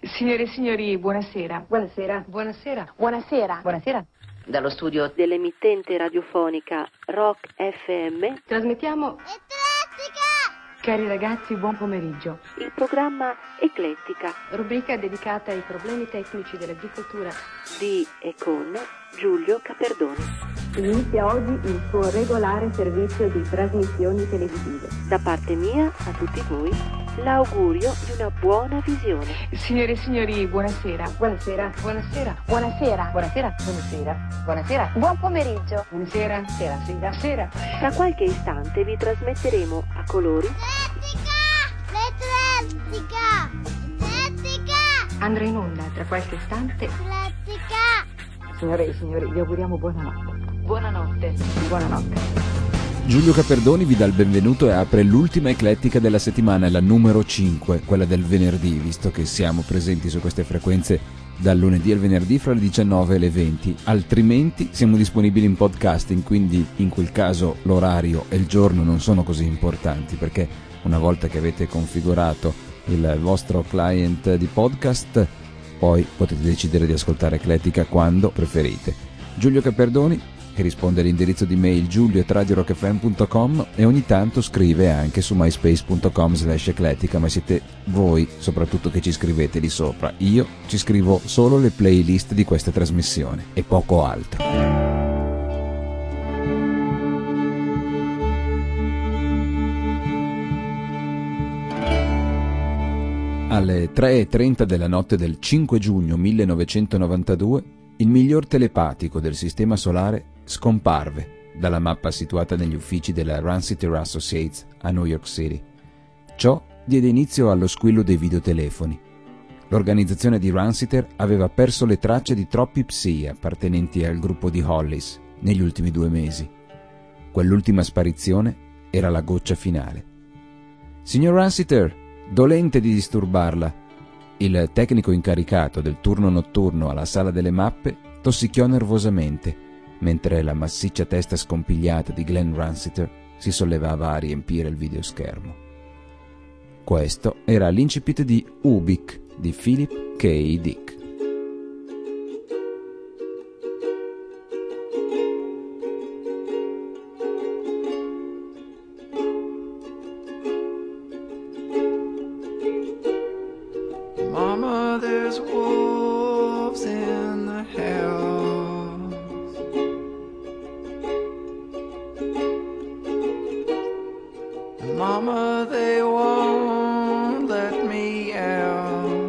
Signore e signori, buonasera. Buonasera. Buonasera. Buonasera. Buonasera. Dallo studio dell'emittente radiofonica Rock FM Trasmettiamo Eclettica! Cari ragazzi, buon pomeriggio. il programma Eclettica Rubrica dedicata ai problemi tecnici dell'agricoltura di e con Giulio Caperdoni. Inizia oggi il suo regolare servizio di trasmissioni televisive. Da parte mia a tutti voi l'augurio di una buona visione. Signore e signori, buonasera. Buonasera. Buonasera. Buonasera. Buonasera. Buonasera. Buonasera. Buon pomeriggio. Buonasera. Sera, sera, sera. Tra qualche istante vi trasmetteremo a colori L'Eclettica! L'Eclettica! Andrà in onda tra qualche istante. L'Eclettica! Signore e signori, vi auguriamo buonanotte. Buonanotte. Buonanotte. Giulio Caperdoni vi dà il benvenuto e apre l'ultima eclettica della settimana, la numero 5, quella del venerdì, visto che siamo presenti su queste frequenze dal lunedì al venerdì fra le 19 e le 20. Altrimenti siamo disponibili in podcasting, quindi in quel caso l'orario e il giorno non sono così importanti, perché una volta che avete configurato il vostro client di podcast, poi potete decidere di ascoltare Eclettica quando preferite. Giulio Caperdoni, che risponde all'indirizzo di mail giulio@rockfm.com e ogni tanto scrive anche su myspace.com/eclettica, ma siete voi soprattutto che ci scrivete lì sopra. Io ci scrivo solo le playlist di questa trasmissione e poco altro. Alle 3:30 della notte del 5 giugno 1992 il miglior telepatico del sistema solare scomparve dalla mappa situata negli uffici della Ransiter Associates a New York City. Ciò diede inizio allo squillo dei videotelefoni. L'organizzazione di Ransiter aveva perso le tracce di troppi psi appartenenti al gruppo di Hollis negli ultimi 2 mesi. Quell'ultima sparizione era la goccia finale. Signor Ransiter, dolente di disturbarla, il tecnico incaricato del turno notturno alla sala delle mappe tossicchiò nervosamente, mentre la massiccia testa scompigliata di Glenn Ransiter si sollevava a riempire il videoschermo. Questo era l'incipit di Ubik di Philip K. Dick. Mama, there's wolves in the house. Mama, they won't let me out.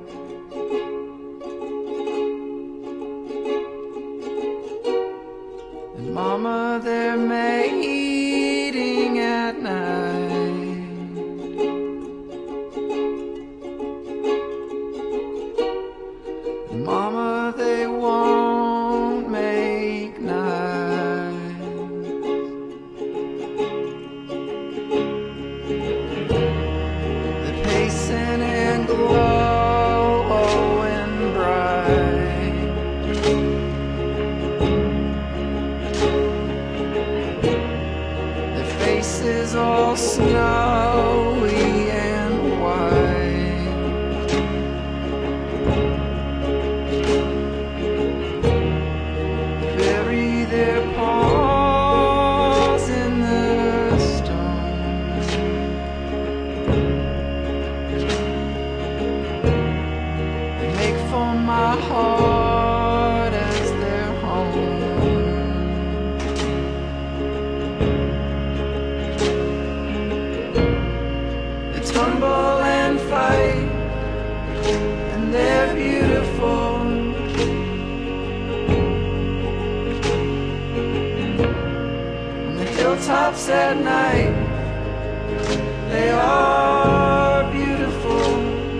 And Mama, they're mating at night. Mama, they won't make nice. They're pacing and glowing bright. Their faces all snowy and white. Bury their paws in the stone. They make for my heart as their home. They tumble and fight, and they're beautiful. Hilltops at night, they are beautiful.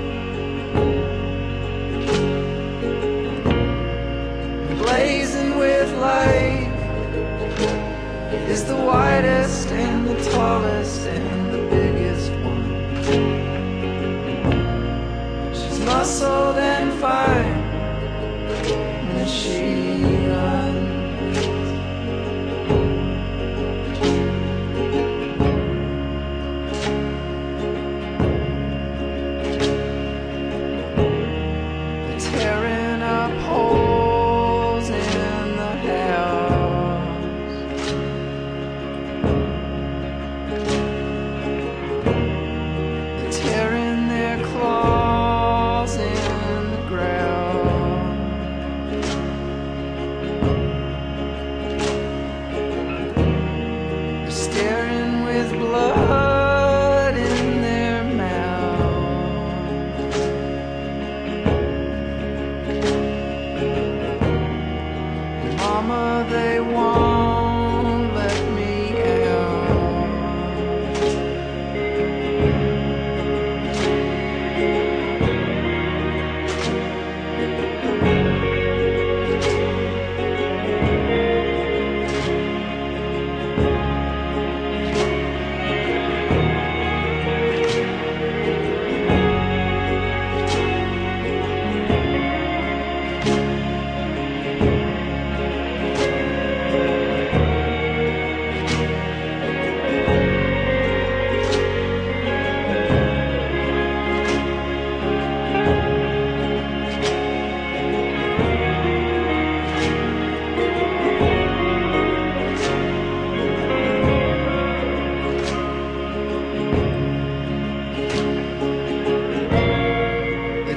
Blazing with light is the widest and the tallest and the biggest one. She's muscled and fine as she runs.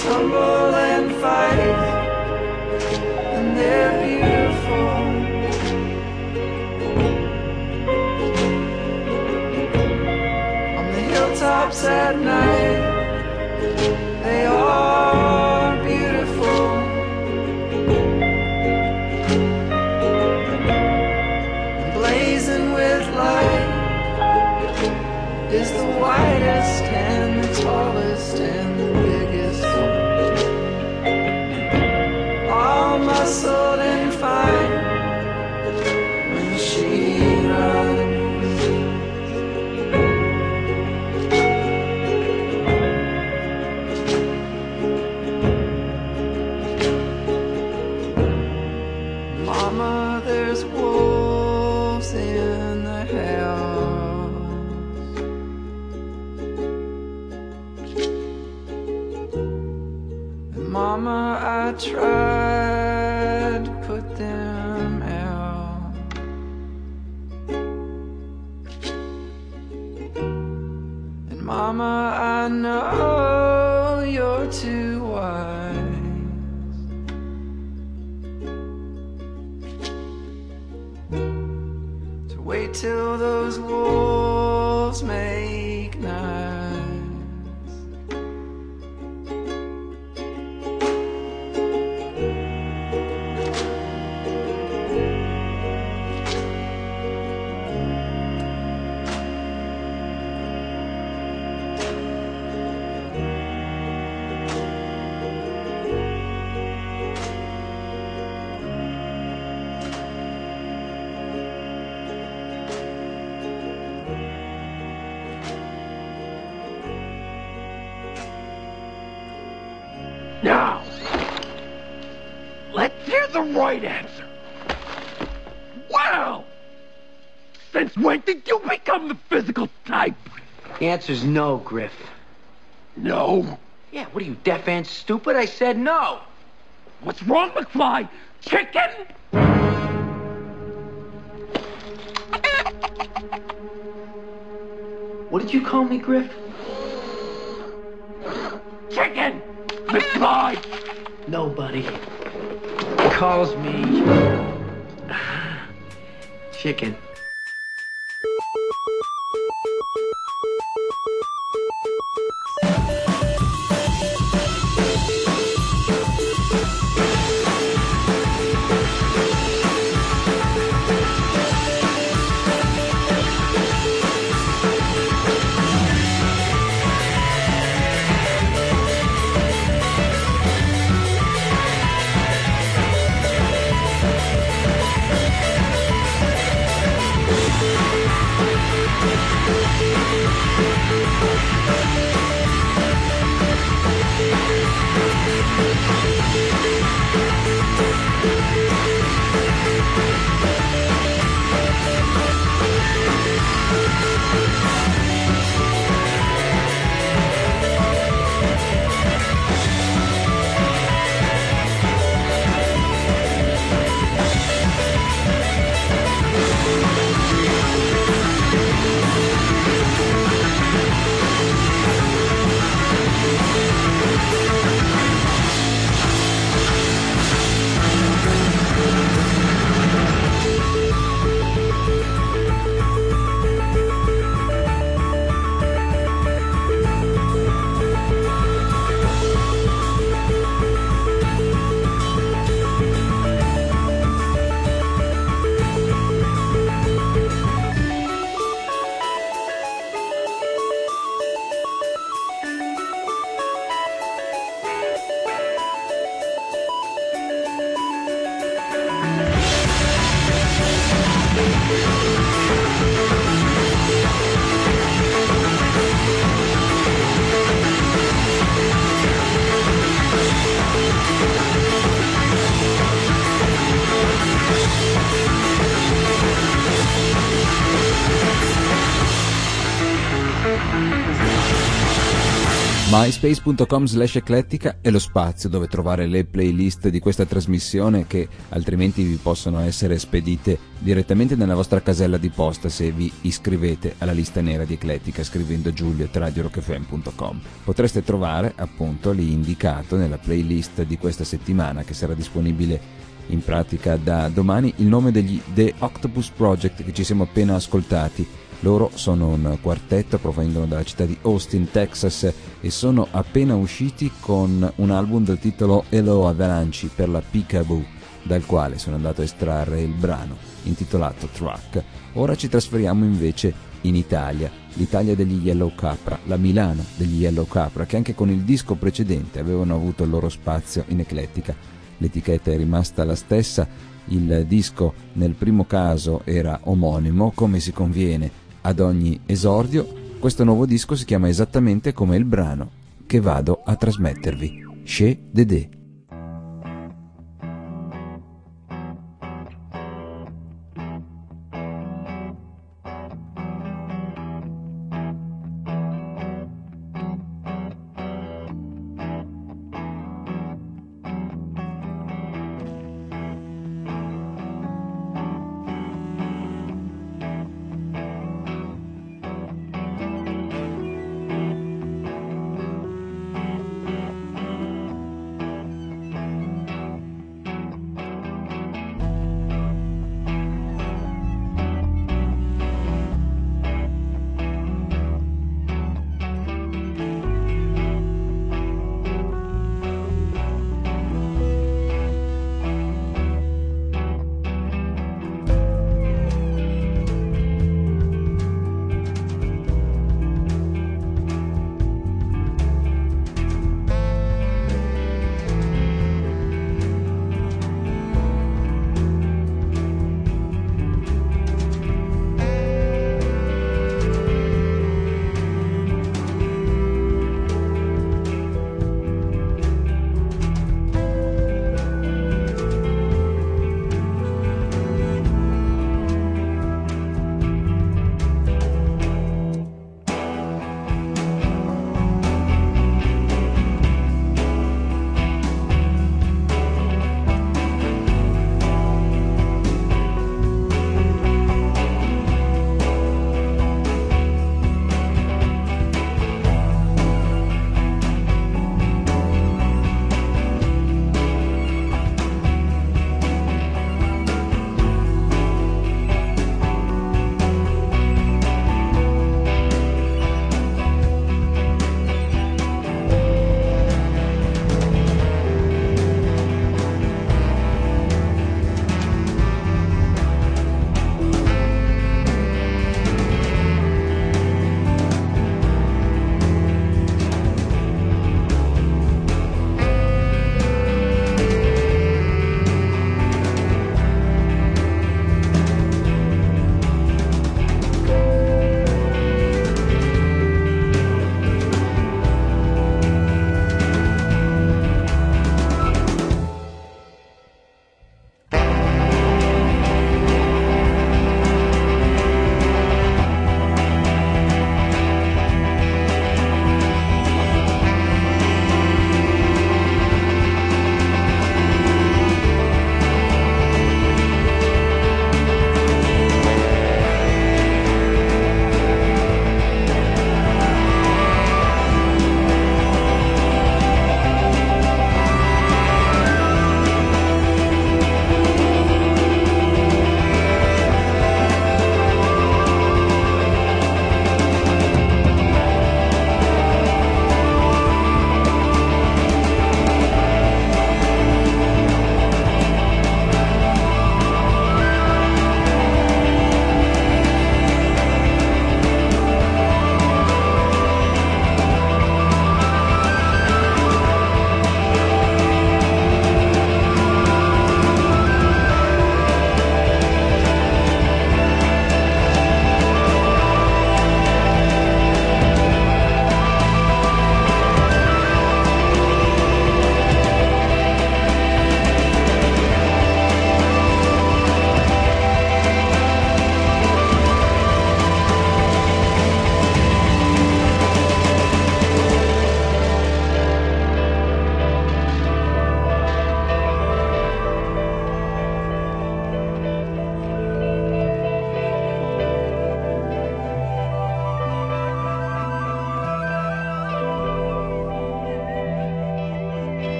tumble and fight, and they're beautiful. On the hilltops at night, they are beautiful. Blazing with light is the widest and the tallest and the biggest, all muscled and fine when she runs. Mama, there's wolves in the house. And Mama, I tried to put them out. And Mama, I know you're too wise to wait till those wolves make nice. Now, let's hear the right answer. Wow! Since when did you become the physical type? The answer's no, Griff. No. Yeah, what are you, deaf and stupid? I said no. What's wrong, McFly? Chicken? What did you call me, Griff? Chicken! McFly! Nobody calls me Chicken. myspace.com/eclettica è lo spazio dove trovare le playlist di questa trasmissione, che altrimenti vi possono essere spedite direttamente nella vostra casella di posta se vi iscrivete alla lista nera di Eclettica scrivendo giulio@radiorockfm.com. Potreste trovare appunto lì indicato nella playlist di questa settimana, che sarà disponibile in pratica da domani, il nome degli The Octopus Project, che ci siamo appena ascoltati. Loro sono un quartetto, provengono dalla città di Austin, Texas, e sono appena usciti con un album dal titolo Hello Avalanche per la Peekaboo, dal quale sono andato a estrarre il brano intitolato Truck. Ora ci trasferiamo invece in Italia, l'Italia degli Yellow Capra, la Milano degli Yellow Capra, che anche con il disco precedente avevano avuto il loro spazio in Eclettica. L'etichetta è rimasta la stessa, il disco nel primo caso era omonimo, come si conviene ad ogni esordio. Questo nuovo disco si chiama esattamente come il brano che vado a trasmettervi, Chez Dédé.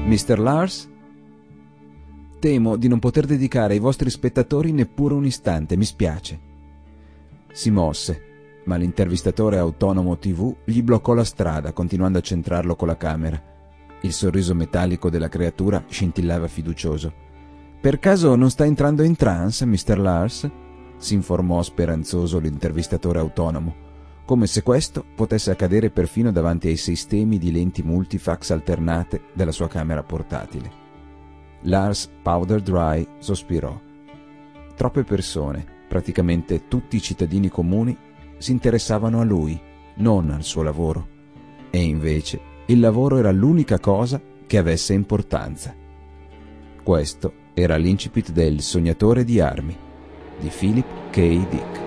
Mr. Lars? Temo di non poter dedicare ai vostri spettatori neppure un istante, mi spiace. Si mosse, ma l'intervistatore autonomo TV gli bloccò la strada, continuando a centrarlo con la camera. Il sorriso metallico della creatura scintillava fiducioso. «Per caso non sta entrando in trance, Mr. Lars?» si informò speranzoso l'intervistatore autonomo, come se questo potesse accadere perfino davanti ai sistemi di lenti multifax alternate della sua camera portatile. Lars Powder Dry sospirò. Troppe persone, praticamente tutti i cittadini comuni, si interessavano a lui, non al suo lavoro. E invece il lavoro era l'unica cosa che avesse importanza. Questo era l'incipit del Sognatore di armi di Philip K. Dick.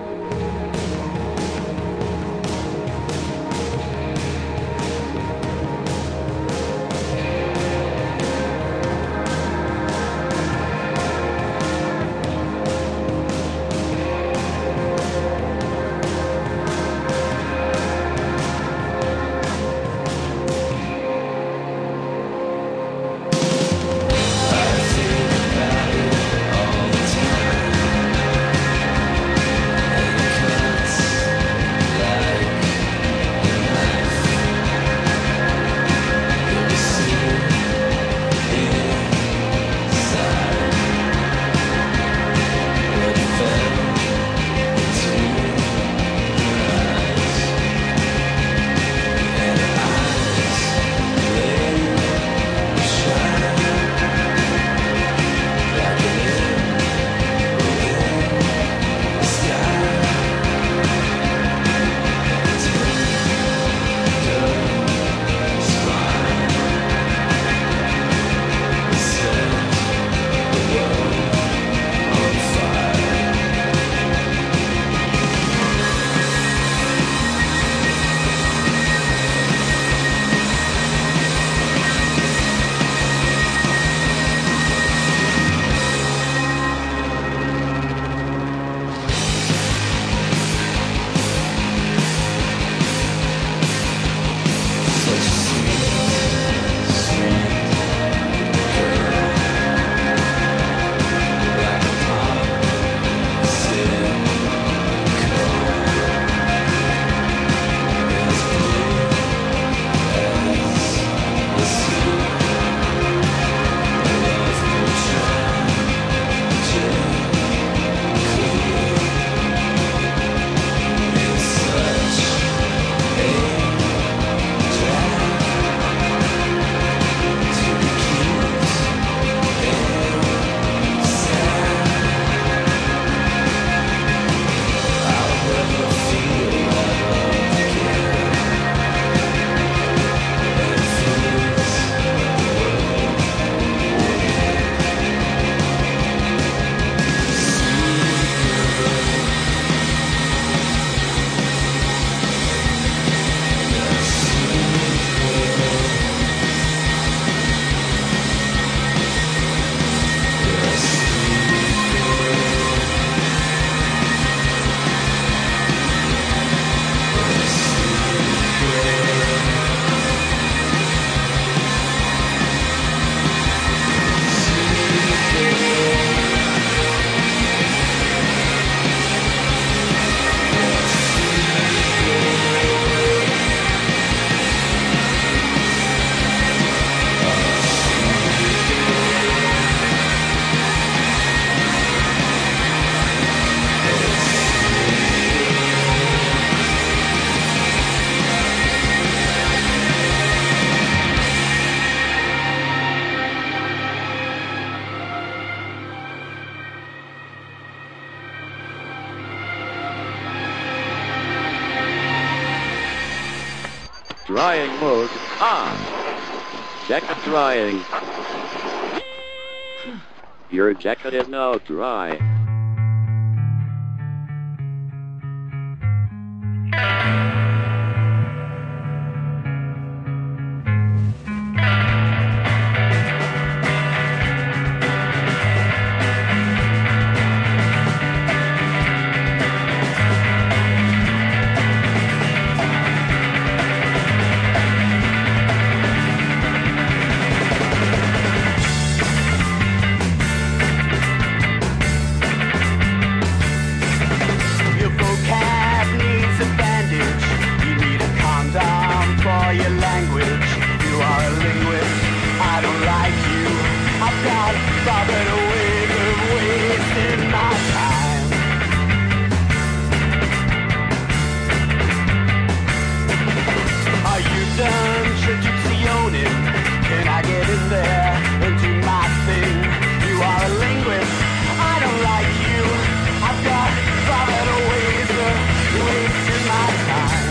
Drying mode on. Jacket drying. Your jacket is now dry. got far better ways of wasting my time. Are you done traduccioning? Can I get in there and do my thing? You are a linguist, I don't like you. I've got far better ways of wasting my time.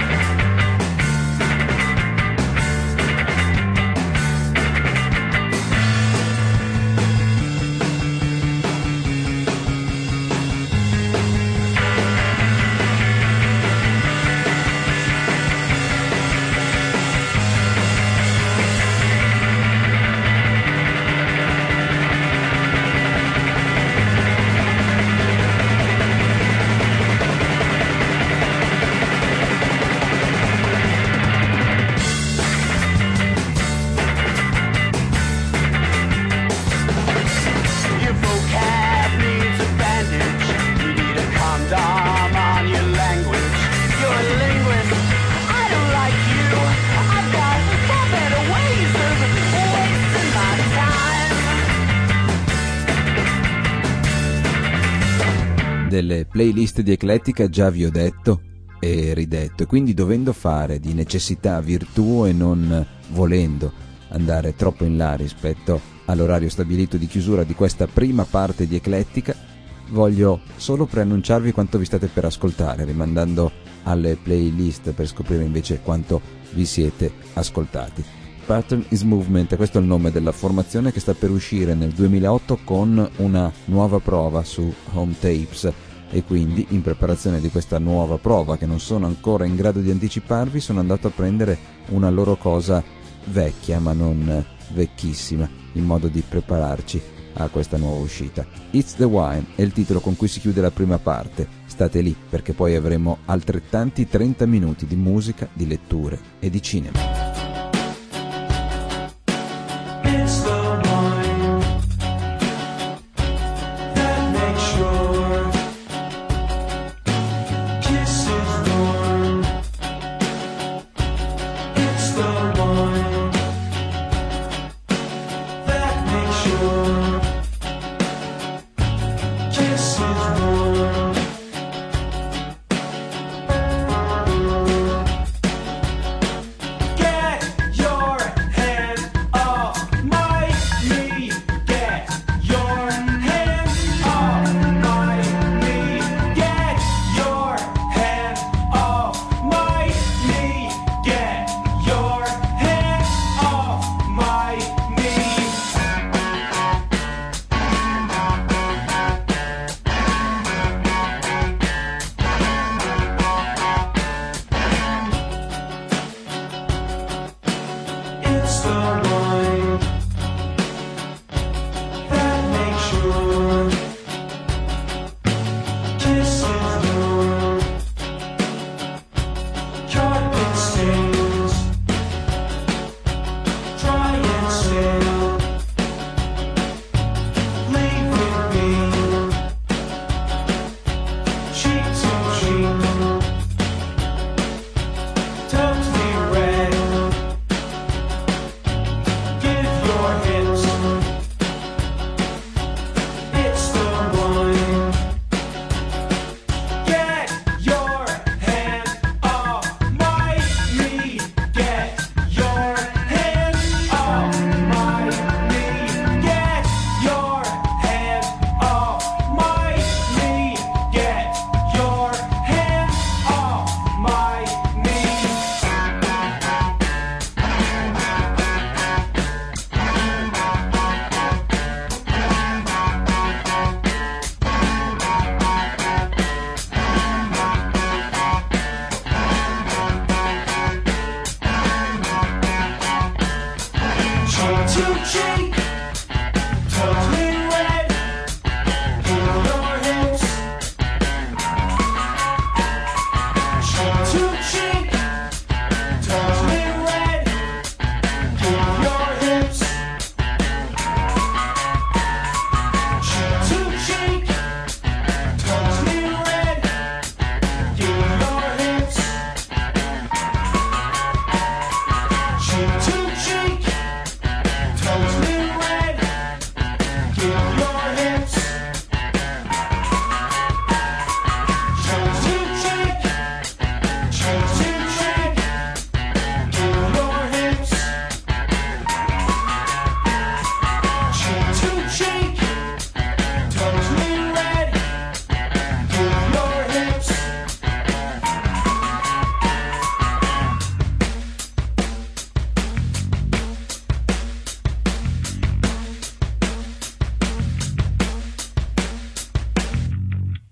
Delle playlist di Eclettica già vi ho detto e ridetto, e quindi dovendo fare di necessità virtù e non volendo andare troppo in là rispetto all'orario stabilito di chiusura di questa prima parte di Eclettica, voglio solo preannunciarvi quanto vi state per ascoltare, rimandando alle playlist per scoprire invece quanto vi siete ascoltati. Pattern is Movement, questo è il nome della formazione che sta per uscire nel 2008 con una nuova prova su Home Tapes, e quindi in preparazione di questa nuova prova, che non sono ancora in grado di anticiparvi, sono andato a prendere una loro cosa vecchia ma non vecchissima, in modo di prepararci a questa nuova uscita. It's the Wine è il titolo con cui si chiude la prima parte. State lì perché poi avremo altrettanti 30 minuti di musica, di letture e di cinema. It's the wine that makes your kisses warm. It's the wine that makes your kisses warm. Get your hand off my knee. Get your hand off my knee. Get your hand off my knee. Get your hand off my knee. It's the wine that makes your kisses warm. Carpet stains, dry and stale. Leave with me, cheek to cheek. Toasty red. Give your hips. It's the wine. Get your hand off my knee. Get your hand off my knee. Get your hand off my knee. Get your hand off my knee. Cheek to cheek.